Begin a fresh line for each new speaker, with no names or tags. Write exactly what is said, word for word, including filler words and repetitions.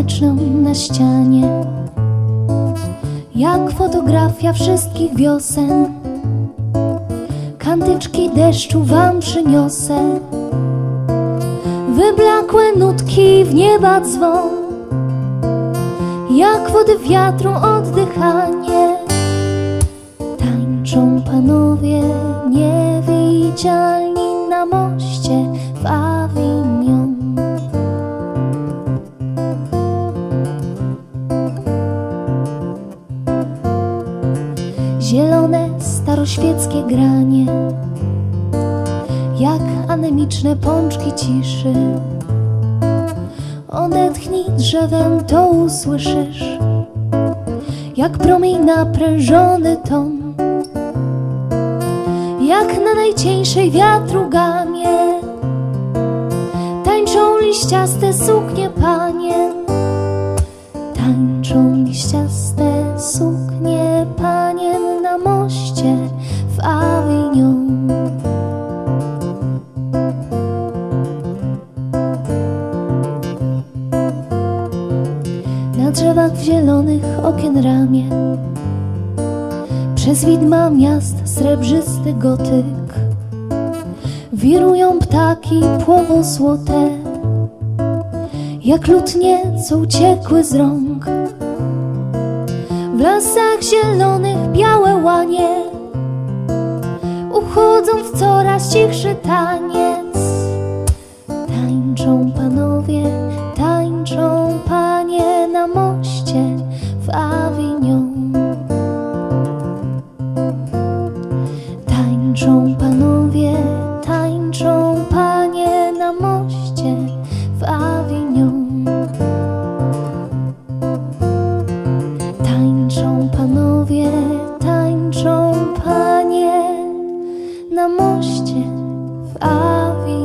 słoneczną na ścianie, jak fotografia wszystkich wiosen. Kantyczki deszczu wam przyniosę, wyblakłe nutki w nieba dzwon, jak wody wiatru oddychanie. Tańczą panowie niewidzialni na moście w Avignon. Zielone staroświeckie granie, jak anemiczne pączki ciszy. Odetchnij drzewem, to usłyszysz, jak promień naprężony ton, jak na najcieńszej wiatru gamie. Tańczą liściaste suknie panien, tańczą liściaste suknie panien na moście w Avignon. Na drzewach w zielonych okien ramie, przez widma miast srebrzysty gotyk. Wirują ptaki płowo-złote, jak lutnie, co uciekły z rąk. W lasach zielonych białe łanie uchodzą w coraz cichszy taniec. Tańczą panowie, tańczą panie na moście w Avignon. Tańczą panowie, tańczą panie na moście w Avignon. Tańczą panowie, tańczą panie na moście w Avignon.